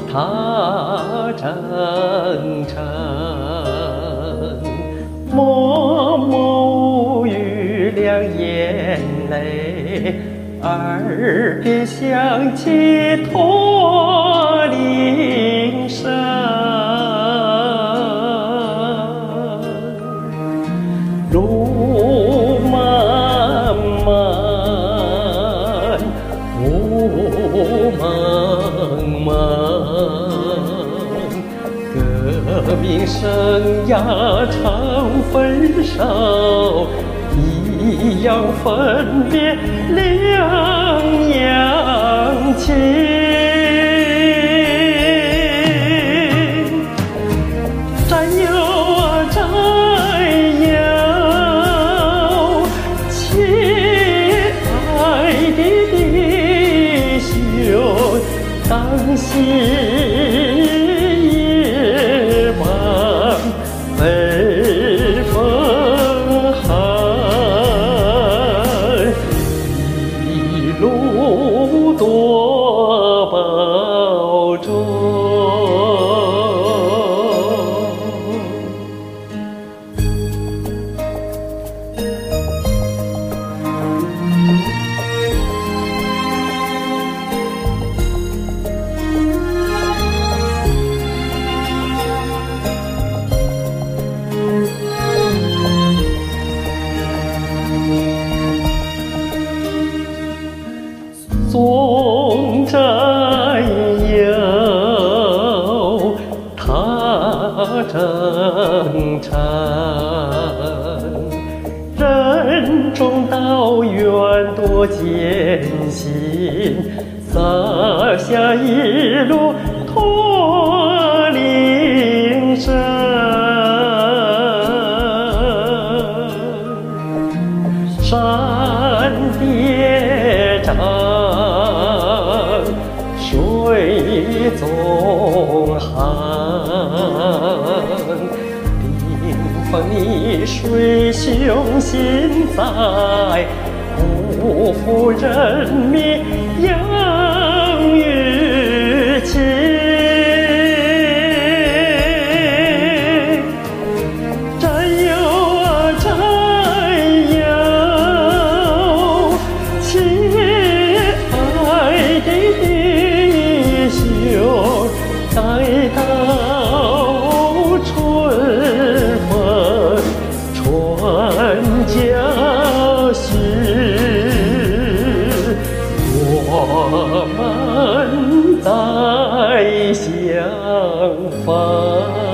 他征程，默默无语两眼泪，耳边响起驼铃声。路漫漫，雾蒙蒙，革命生涯常分手，一样分别两样情。战友啊战友，亲爱的弟兄，当夕夜晚北风寒，一路多保重。送战友，他征程，任重道远多艰辛，洒下一路驼铃声。山叠嶂，水纵横，冰封溺水雄心在，不负人民养育情。战友啊战友，亲爱的弟兄，待到春风传家训，我们再相逢。